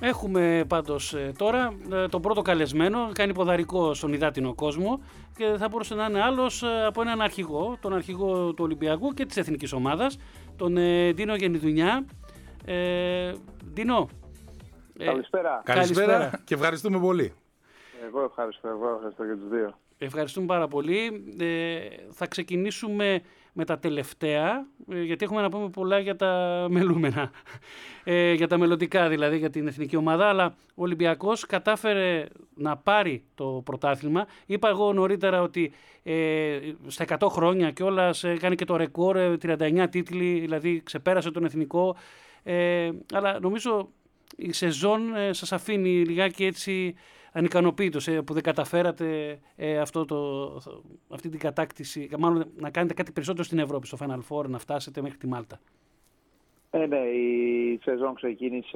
Έχουμε πάντως τώρα τον πρώτο καλεσμένο, κάνει ποδαρικό στον υδάτινο κόσμο και θα μπορούσε να είναι άλλος από έναν αρχηγό, τον αρχηγό του Ολυμπιακού και της εθνικής ομάδας, τον Ντίνο Γενιδουνιά. Ντίνο. Καλησπέρα και ευχαριστούμε πολύ. Εγώ ευχαριστώ για τους δύο. Ευχαριστούμε πάρα πολύ. Θα ξεκινήσουμε με τα τελευταία, γιατί έχουμε να πούμε πολλά για τα μελούμενα, για τα μελλοντικά δηλαδή, για την εθνική ομάδα, αλλά ο Ολυμπιακός κατάφερε να πάρει το πρωτάθλημα. Είπα εγώ νωρίτερα ότι στα 100 χρόνια κιόλας κάνει και το ρεκόρ, 39 τίτλοι, δηλαδή ξεπέρασε τον εθνικό, αλλά νομίζω η σεζόν σας αφήνει λιγάκι έτσι ανικανοποίητος που δεν καταφέρατε αυτή την κατάκτηση, μάλλον να κάνετε κάτι περισσότερο στην Ευρώπη, στο Final Four, να φτάσετε μέχρι τη Μάλτα. Ναι, η σεζόν ξεκίνησε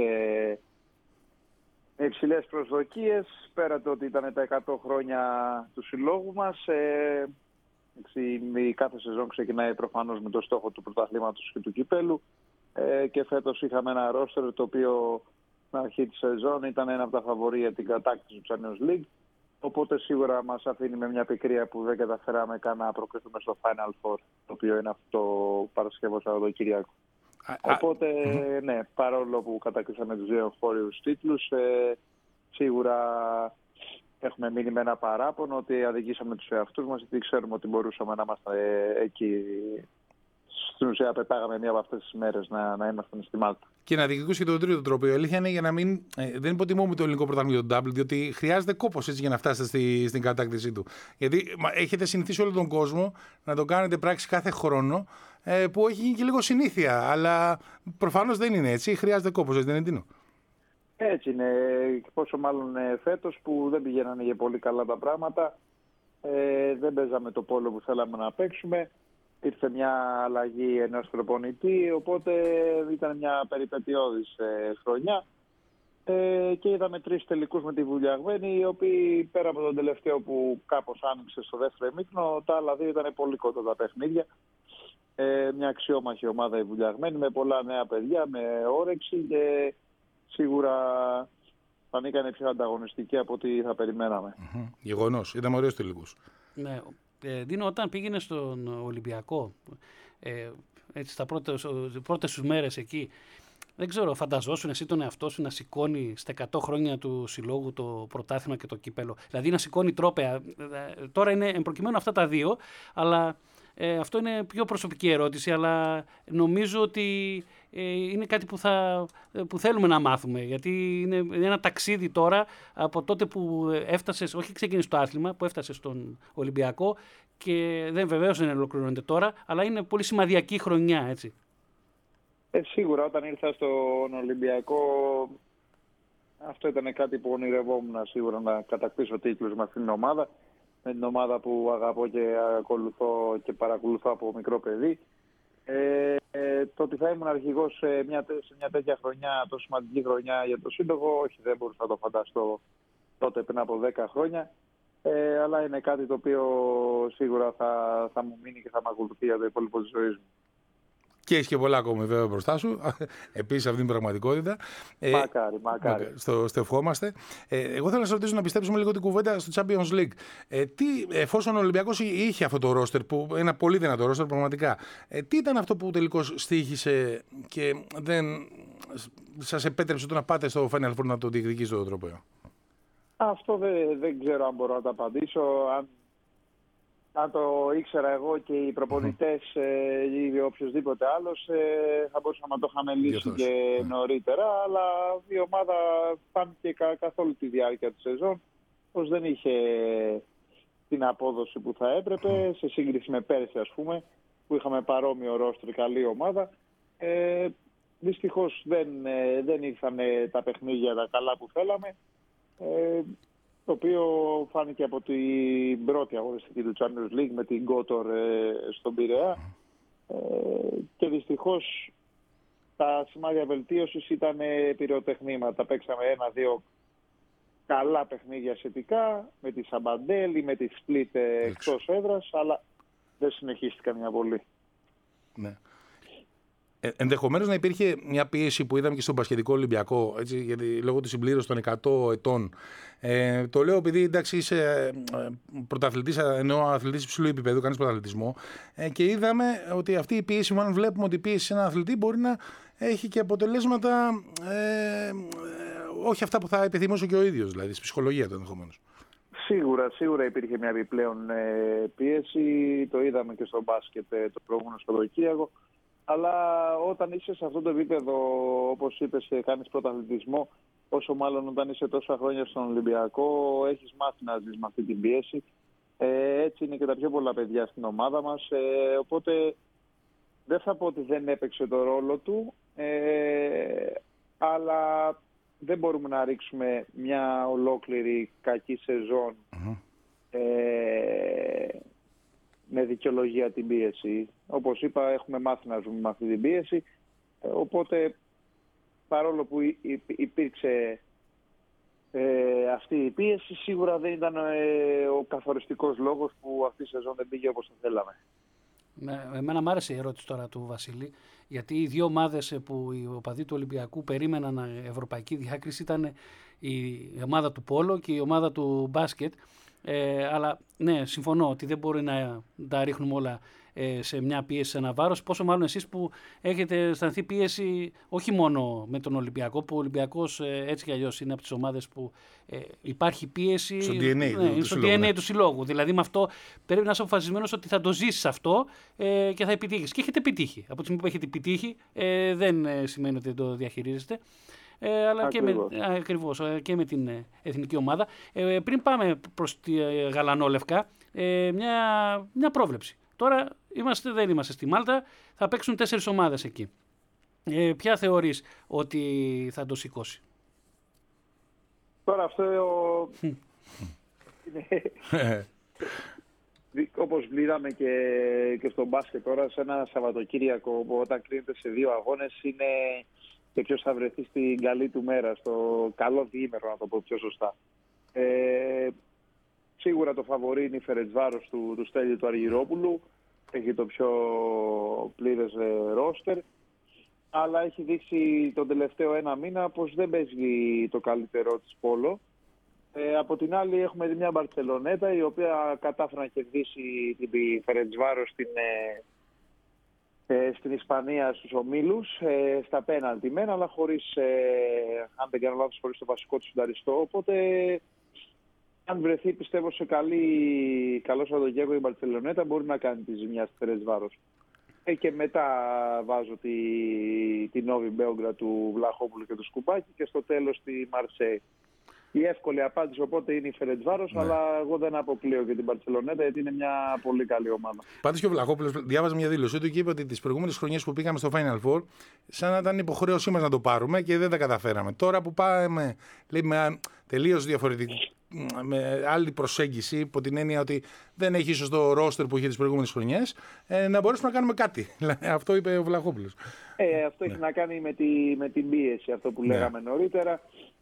με υψηλές προσδοκίες, πέρα το ότι ήταν τα 100 χρόνια του συλλόγου μας. Κάθε σεζόν ξεκινάει προφανώς με το στόχο του πρωταθλήματος και του κυπέλου, και φέτος είχαμε ένα ρόστερ το οποίο στην αρχή της σεζόν ήταν ένα από τα φαβορί για την κατάκτηση του Champions League. Οπότε σίγουρα μας αφήνει με μια πικρία που δεν καταφέραμε καν να προκριθούμε στο Final Four, το οποίο είναι αυτό το Παρασκευό Σαββατοκύριακο. Οπότε, ναι, παρόλο που κατακτήσαμε τους δύο εγχώριους τίτλους, σίγουρα έχουμε μείνει με ένα παράπονο ότι αδικήσαμε τους εαυτούς μας, γιατί ξέρουμε ότι μπορούσαμε να είμαστε εκεί. Στην ουσία πετάγαμε μία από αυτές τις μέρες να είμαστε στη Μάλτα. Και να διεκδικούσε και τον τρίτο τρόπο. Η αλήθεια είναι για να μην. Δεν υποτιμούμε το ελληνικό πρωτάθλημα για τον Double, διότι χρειάζεται κόπος έτσι για να φτάσετε στην κατάκτησή του. Γιατί έχετε συνηθίσει όλο τον κόσμο να το κάνετε πράξη κάθε χρόνο, που έχει γίνει και λίγο συνήθεια. Αλλά προφανώς δεν είναι έτσι. Χρειάζεται κόπος, έτσι δεν είναι, Ντίνο? Έτσι είναι. Πόσο μάλλον φέτος που δεν πηγαίνανε για πολύ καλά τα πράγματα. Δεν παίζαμε το πόλο που θέλαμε να παίξουμε. Ήρθε μια αλλαγή ενός προπονητή, οπότε ήταν μια περιπετειώδης χρονιά, και είδαμε 3 τελικούς με τη Βουλιαγμένη, οι οποίοι πέρα από τον τελευταίο που κάπως άνοιξε στο δεύτερο ημίχρονο, τα άλλα δύο ήταν πολύ κοντά τα παιχνίδια. Μια αξιόμαχη ομάδα η Βουλιαγμένη με πολλά νέα παιδιά, με όρεξη, και σίγουρα φανήκανε πιο ανταγωνιστική από ό,τι θα περιμέναμε. Γεγονός, είδαμε ωραίους τελικούς. Ναι. Ντίνο, όταν πήγαινε στον Ολυμπιακό, έτσι στα πρώτες σου μέρες εκεί, δεν ξέρω, φανταζόσουν εσύ τον εαυτό σου να σηκώνει στα 100 χρόνια του συλλόγου το πρωτάθλημα και το κύπελο? Δηλαδή να σηκώνει τρόπαια. Τώρα είναι προκειμένου αυτά τα δύο, αλλά αυτό είναι πιο προσωπική ερώτηση, αλλά νομίζω ότι είναι κάτι που θέλουμε να μάθουμε, γιατί είναι ένα ταξίδι τώρα από τότε που έφτασες, όχι ξεκίνησε το άθλημα, που έφτασες στον Ολυμπιακό, και βεβαίως δεν ολοκληρώνεται τώρα, αλλά είναι πολύ σημαδιακή χρονιά, έτσι. Σίγουρα όταν ήρθα στον Ολυμπιακό, αυτό ήταν κάτι που ονειρευόμουν σίγουρα, να κατακτήσω τίτλους με αυτήν την ομάδα. Με την ομάδα που αγαπώ και ακολουθώ και παρακολουθώ από μικρό παιδί. Το ότι θα ήμουν αρχηγός σε μια τέτοια χρονιά, τόσο σημαντική χρονιά για το σύλλογο, όχι, δεν μπορούσα να το φανταστώ τότε πριν από 10 χρόνια. Αλλά είναι κάτι το οποίο σίγουρα θα μου μείνει και θα με ακολουθεί για το υπόλοιπο της ζωής μου. Και έχει και πολλά ακόμη βέβαια μπροστά σου. Επίσης αυτή την πραγματικότητα. Μακάρι. Στο ευχόμαστε. Εγώ θέλω να σε ρωτήσω να πιστέψουμε λίγο την κουβέντα στο Champions League. Εφόσον ο Ολυμπιακός είχε αυτό το ρόστερ, ένα πολύ δυνατό ρόστερ πραγματικά, τι ήταν αυτό που τελικώς στοίχησε και δεν σας επέτρεψε το να πάτε στο Final Four να το διεκδικήσετε το τρόπαιο? Αυτό δεν ξέρω αν μπορώ να το απαντήσω. Αν το ήξερα εγώ και οι προπονητές ή οποιοδήποτε άλλος, θα μπορούσαμε να το είχαμε λύσει και νωρίτερα. Αλλά η ομάδα φάνηκε καθ' όλη τη διάρκεια της σεζόν πως δεν είχε την απόδοση που θα έπρεπε, σε σύγκριση με πέρσι, ας πούμε, που είχαμε παρόμοιο ρόστρι, καλή ομάδα. Δυστυχώς δεν ήρθαν τα παιχνίδια τα καλά που θέλαμε, το οποίο φάνηκε από την πρώτη αγωνιστική του Champions League με την Kotor στον Πειραιά, και δυστυχώς τα σημάδια βελτίωσης ήταν πυροτεχνήματα. Παίξαμε 1-2 καλά παιχνίδια σχετικά με τη Σαμπαντέλ ή με τη Split εκτός έδρας, αλλά δεν συνεχίστηκαν μια πολύ. Ναι. Ενδεχομένως να υπήρχε μια πίεση που είδαμε και στον μπασκετικό Ολυμπιακό, έτσι, γιατί λόγω της συμπλήρωσης των 100 ετών. Το λέω επειδή εντάξει είσαι πρωταθλητής, εννοώ αθλητής υψηλού επίπεδου, κάνεις πρωταθλητισμό, και είδαμε ότι αυτή η πίεση, μάλλον βλέπουμε ότι η πίεση σε έναν αθλητή μπορεί να έχει και αποτελέσματα όχι αυτά που θα επιθυμούσε και ο ίδιος, δηλαδή στη ψυχολογία του ενδεχομένως. Σίγουρα υπήρχε μια επιπλέον πίεση, το είδαμε και στο μπάσκετ το προηγούμενο Σαββατοκύριακο. Αλλά όταν είσαι σε αυτό το επίπεδο, όπως είπες, κάνεις πρωταθλητισμό, όσο μάλλον όταν είσαι τόσα χρόνια στον Ολυμπιακό, έχεις μάθει να ζεις με αυτή την πίεση. Έτσι είναι και τα πιο πολλά παιδιά στην ομάδα μας. Οπότε δεν θα πω ότι δεν έπαιξε το ρόλο του, αλλά δεν μπορούμε να ρίξουμε μια ολόκληρη κακή σεζόν με δικαιολογία την πίεση. Όπως είπα, έχουμε μάθει να ζούμε με αυτή την πίεση. Οπότε, παρόλο που υπήρξε αυτή η πίεση, σίγουρα δεν ήταν ο καθοριστικός λόγος που αυτή η σεζόν δεν πήγε όπως το θέλαμε. Εμένα μου άρεσε η ερώτηση τώρα του Βασίλη, γιατί οι δύο ομάδες που οι οπαδοί του Ολυμπιακού περίμεναν ευρωπαϊκή διάκριση ήταν η ομάδα του Πόλο και η ομάδα του μπάσκετ. Αλλά ναι, συμφωνώ ότι δεν μπορεί να τα ρίχνουμε όλα σε μια πίεση, σε ένα βάρος. Πόσο μάλλον εσείς που έχετε αισθανθεί πίεση όχι μόνο με τον Ολυμπιακό, που ο Ολυμπιακός έτσι κι αλλιώς είναι από τις ομάδες που υπάρχει πίεση στο DNA, στο DNA του συλλόγου. Δηλαδή με αυτό πρέπει να είσαι αποφασισμένος ότι θα το ζήσεις αυτό και θα επιτύχεις. Και έχετε επιτύχει. Από τη στιγμή που έχετε επιτύχει δεν σημαίνει ότι δεν το διαχειρίζεστε. Αλλά ακριβώς, και με την εθνική ομάδα. Πριν πάμε προς τη γαλανόλευκα, μια πρόβλεψη. Τώρα δεν είμαστε στη Μάλτα, θα παίξουν 4 ομάδες εκεί. Ποια θεωρείς ότι θα το σηκώσει? Τώρα αυτό όπως βλήραμε και στο μπάσκετ τώρα, σε ένα Σαββατοκύριακο όταν κρίνεται σε 2 αγώνες, είναι και ποιος θα βρεθεί στην καλή του μέρα, στο καλό διήμερο, να το πω πιο σωστά. Σίγουρα το φαβορί είναι η Φερεντσβάρος του Στέλιου του Αργυρόπουλου. Έχει το πιο πλήρες ρόστερ. Αλλά έχει δείξει τον τελευταίο 1 μήνα πως δεν παίζει το καλύτερό της πόλο. Από την άλλη έχουμε μια Μπαρτσελονέτα η οποία κατάφερε να κερδίσει την Φερεντσβάρος στην Ισπανία στους ομίλους, στα πέναλτι μένα, αλλά χωρίς, αν δεν κάνω λάθος, χωρίς το βασικό του συνταριστό. Οπότε, αν βρεθεί, πιστεύω, σε καλό Σαββατοκύριακο η Μπαρτσελονέτα, μπορεί να κάνει τη ζημιά στη Φερεντσβάρος. Και μετά βάζω τη Νόβι Μπέογκρα του Βλαχόπουλου και του Σκουμπάκη και στο τέλος τη Μαρσέη. Η εύκολη απάντηση οπότε είναι η Φερεντσβάρος, αλλά εγώ δεν αποκλείω και την Μπαρτσελονέτα, γιατί είναι μια πολύ καλή ομάδα. Πάντως και ο Βλαχόπουλος, διάβαζα μια δήλωσή του και είπε ότι τις προηγούμενες χρονιές που πήγαμε στο Final Four, σαν να ήταν υποχρέωσή μας να το πάρουμε και δεν τα καταφέραμε. Τώρα που πάμε, λέει, με τελείως διαφορετική, με άλλη προσέγγιση, υπό την έννοια ότι δεν έχει ίσως το ρόστερ που είχε τις προηγούμενες χρονιές, να μπορέσουμε να κάνουμε κάτι. Αυτό είπε ο Βλαχόπουλος. Αυτό έχει να κάνει με την πίεση, αυτό που λέγαμε νωρίτερα.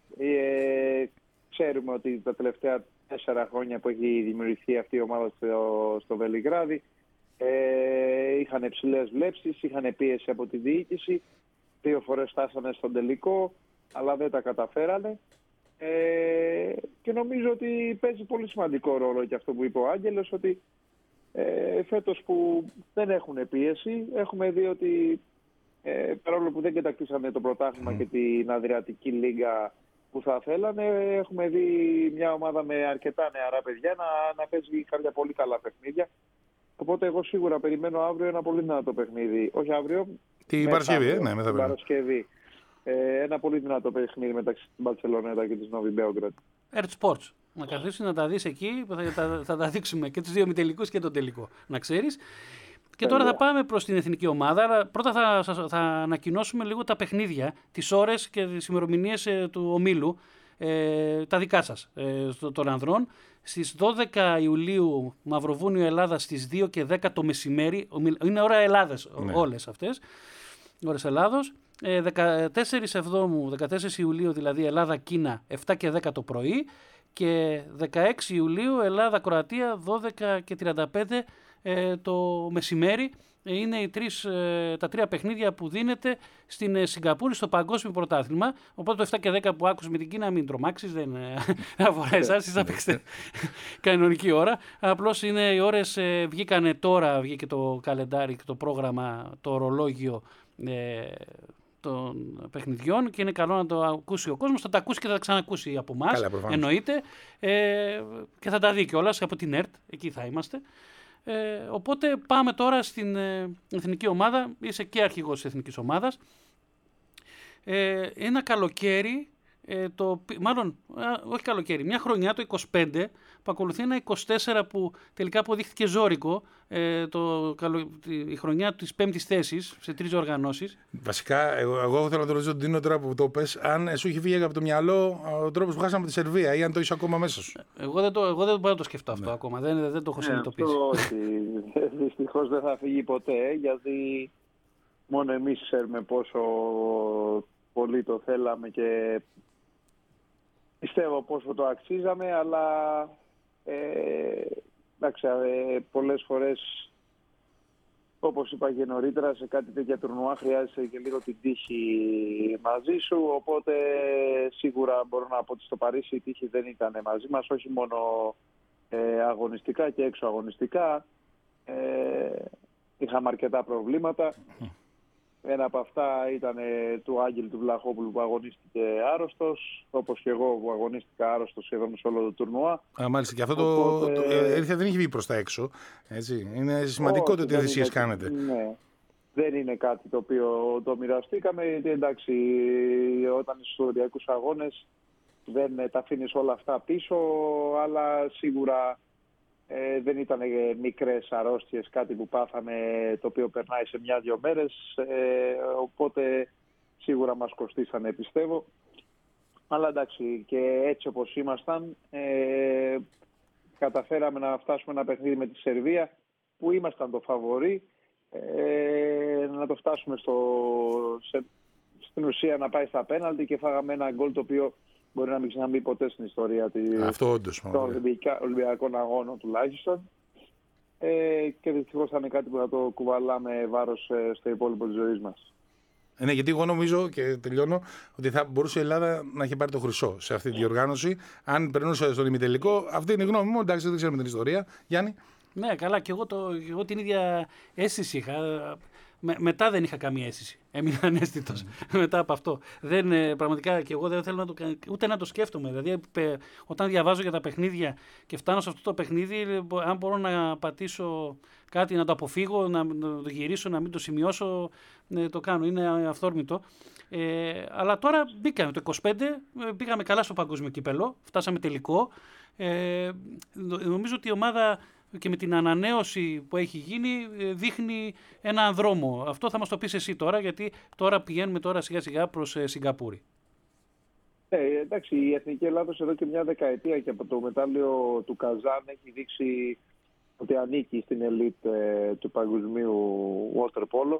Ξέρουμε ότι τα τελευταία 4 χρόνια που έχει δημιουργηθεί αυτή η ομάδα στο Βελιγράδι είχαν υψηλές βλέψεις, είχαν πίεση από τη διοίκηση. 2 φορές φτάσανε στον τελικό, αλλά δεν τα καταφέρανε. Και νομίζω ότι παίζει πολύ σημαντικό ρόλο και αυτό που είπε ο Άγγελος, ότι φέτος που δεν έχουν πίεση, έχουμε δει ότι παρόλο που δεν κατακτήσανε το πρωτάθλημα και την Αδριατική Λίγκα που θα θέλανε, έχουμε δει μια ομάδα με αρκετά νεαρά παιδιά να παίζει κάποια πολύ καλά παιχνίδια. Οπότε εγώ σίγουρα περιμένω αύριο ένα πολύ δυνατό παιχνίδι. Όχι αύριο, την Παρασκευή, την Παρασκευή. Ένα πολύ δυνατό παιχνίδι μεταξύ της Μπαρτσελονέτα και της Νόβι Μπέογκραντ. Earth Sports. Να καθίσεις να τα δεις εκεί, θα τα δείξουμε και τους 2 ημιτελικούς και τον τελικό, να ξέρεις. Και τώρα θα πάμε προς την εθνική ομάδα, αλλά πρώτα θα ανακοινώσουμε λίγο τα παιχνίδια, τις ώρες και τις ημερομηνίες του ομίλου, τα δικά σας, των ανδρών. Στις 12 Ιουλίου Μαυροβούνιο Ελλάδα στις 2 και 10 το μεσημέρι, είναι ώρα Ελλάδας όλες αυτές, ώρες Ελλάδος. 14 Ιουλίου δηλαδή Ελλάδα-Κίνα 7 και 10 το πρωί και 16 Ιουλίου Ελλάδα-Κροατία 12 και 35 το μεσημέρι. είναι τα 3 παιχνίδια που δίνεται στην Σιγκαπούρη στο Παγκόσμιο Πρωτάθλημα. Οπότε το 7 και 10 που άκουσε με την Κίνα, μην τρομάξεις, δεν αφορά εσάς, θα παίξετε κανονική ώρα. Απλώς είναι οι ώρες, βγήκανε τώρα, βγήκε το καλεντάρι και το πρόγραμμα, το ορολόγιο των παιχνιδιών και είναι καλό να το ακούσει ο κόσμος. Θα τα ακούσει και θα τα ξανακούσει από εμάς, εννοείται, και θα τα δει κιόλας από την ΕΡΤ, εκεί θα είμαστε. Οπότε πάμε τώρα στην εθνική ομάδα. Είσαι και αρχηγός της εθνικής ομάδας. Ένα καλοκαίρι, όχι καλοκαίρι, μια χρονιά, το 25, που ακολουθεί ένα 24 που τελικά αποδείχθηκε ζώρικο, η χρονιά της 5ης θέσης σε 3 οργανώσεις. Βασικά, εγώ θέλω να το ρωτήσω τον Τίνο τώρα που το πες, αν σου είχε φύγει από το μυαλό ο τρόπος που χάσαμε από τη Σερβία ή αν το είσαι ακόμα μέσα σου. Εγώ δεν μπορώ να το σκεφτώ αυτό ακόμα, δεν το έχω συνειδητοποιήσει. Δυστυχώς δεν θα φύγει ποτέ, γιατί μόνο εμείς ξέρουμε πόσο πολύ το θέλαμε και πιστεύω πόσο το αξίζαμε, αλλά εντάξει, πολλές φορές, όπως είπα και νωρίτερα, σε κάτι τέτοια τουρνουά χρειάζεσαι και λίγο την τύχη μαζί σου, οπότε σίγουρα μπορώ να πω ότι στο Παρίσι η τύχη δεν ήταν μαζί μας, όχι μόνο αγωνιστικά και έξω αγωνιστικά. Είχαμε αρκετά προβλήματα. Ένα από αυτά ήταν του Άγγελ του Βλαχόπουλου που αγωνίστηκε άρρωστος, όπως και εγώ που αγωνίστηκα άρρωστος σχεδόν σε όλο το τουρνουά. Μάλιστα, και αυτό δεν έχει βγει προς τα έξω. Έτσι. Είναι σημαντικό το τι θυσίες κάνετε. Ναι. Δεν είναι κάτι το οποίο το μοιραστήκαμε. Εντάξει, όταν είσαι στους Ολυμπιακούς Αγώνες δεν τα αφήνεις όλα αυτά πίσω, αλλά σίγουρα δεν ήταν μικρές αρρώστιες, κάτι που πάθαμε το οποίο περνάει σε 1-2 μέρες, οπότε σίγουρα μας κοστίσανε, πιστεύω. Αλλά εντάξει, και έτσι όπως ήμασταν, καταφέραμε να φτάσουμε ένα παιχνίδι με τη Σερβία που ήμασταν το φαβορί, να το φτάσουμε στην ουσία να πάει στα πέναλτι και φάγαμε ένα γκολ το οποίο μπορεί να μην ξαναμπεί ποτέ στην ιστορία των Ολυμπιακών Αγώνων τουλάχιστον. Και δυστυχώς θα είναι κάτι που θα το κουβαλάμε βάρος στο υπόλοιπο της ζωής μας. Ναι, γιατί εγώ νομίζω, και τελειώνω, ότι θα μπορούσε η Ελλάδα να έχει πάρει το χρυσό σε αυτή τη διοργάνωση. Αν περνούσε στον ημιτελικό, αυτή είναι η γνώμη μου. Εντάξει, δεν ξέρουμε την ιστορία. Γιάννη. Ναι, καλά, και εγώ την ίδια αίσθηση είχα. Μετά δεν είχα καμία αίσθηση. Έμεινα αναίσθητος μετά από αυτό. Πραγματικά και εγώ δεν θέλω ούτε να το σκέφτομαι. Δηλαδή, όταν διαβάζω για τα παιχνίδια και φτάνω σε αυτό το παιχνίδι, αν μπορώ να πατήσω κάτι, να το αποφύγω, να το γυρίσω, να μην το σημειώσω, το κάνω. Είναι αυθόρμητο. Αλλά τώρα μπήκαμε το 25, πήγαμε καλά στο παγκόσμιο κύπελο, φτάσαμε τελικό. Νομίζω ότι η ομάδα και με την ανανέωση που έχει γίνει δείχνει έναν δρόμο. Αυτό θα μας το πεις εσύ τώρα, γιατί τώρα πηγαίνουμε σιγά σιγά προς Σιγκαπούρη. Εντάξει, η Εθνική Ελλάδος εδώ και μια δεκαετία και από το μετάλλιο του Καζάν έχει δείξει ότι ανήκει στην ελίτ του παγκοσμίου water polo.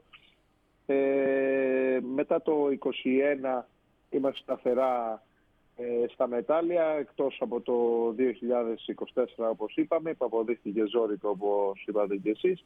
Μετά το 2021 είμαστε σταθερά στα μετάλλια, εκτός από το 2024 όπως είπαμε, που αποδείχθηκε ζώρικο όπως είπατε και εσείς.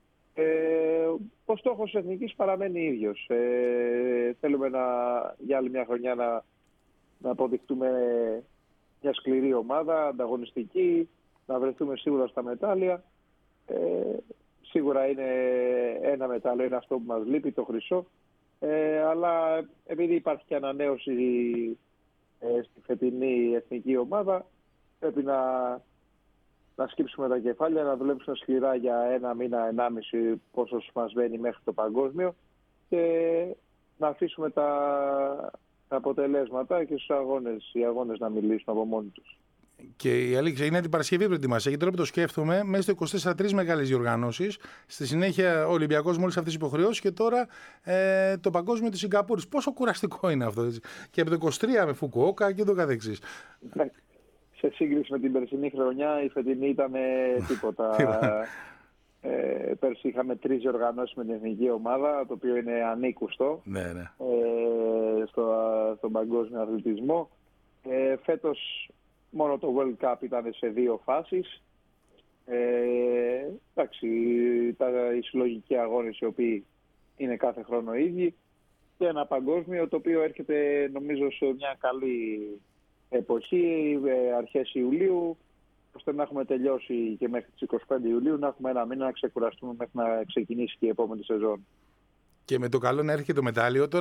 Ο στόχος της Εθνικής παραμένει ίδιος. Θέλουμε για άλλη μια χρονιά να αποδειχτούμε μια σκληρή ομάδα, ανταγωνιστική, να βρεθούμε σίγουρα στα μετάλλια. Σίγουρα είναι ένα μετάλλιο, είναι αυτό που μας λείπει, το χρυσό. Αλλά επειδή υπάρχει και ανανέωση στη φετινή εθνική ομάδα, πρέπει να σκύψουμε τα κεφάλια, να δουλέψουμε σκληρά για 1 μήνα, 1,5 πόσο μας μένει μέχρι το παγκόσμιο και να αφήσουμε τα αποτελέσματα και στους οι αγώνες να μιλήσουν από μόνοι τους. Και η αλήθεια είναι την Παρασκευή προετοιμασία. Και τώρα που το σκέφτομαι, μέσα στο 24 3 μεγάλες διοργανώσεις. Στη συνέχεια ο Ολυμπιακός μόλις αυτές τις υποχρεώσεις και τώρα το παγκόσμιο της Σιγκαπούρης. Πόσο κουραστικό είναι αυτό, έτσι. Και από το 23 με Φουκουόκα και το καθεξής. Σε σύγκριση με την περσινή χρονιά, η φετινή ήταν τίποτα. Πέρσι είχαμε 3 διοργανώσεις με την εθνική ομάδα, το οποίο είναι ανήκουστο στον παγκόσμιο αθλητισμό. Φέτος μόνο το World Cup ήταν σε 2 φάσεις. Εντάξει, οι συλλογικοί αγώνες οι οποίοι είναι κάθε χρόνο ίδιοι και ένα παγκόσμιο το οποίο έρχεται νομίζω σε μια καλή εποχή, αρχές Ιουλίου, ώστε να έχουμε τελειώσει και μέχρι τις 25 Ιουλίου, να έχουμε ένα μήνα να ξεκουραστούμε μέχρι να ξεκινήσει και η επόμενη σεζόν. Και με το καλό να έρχεται το μετάλλιο. Τώρα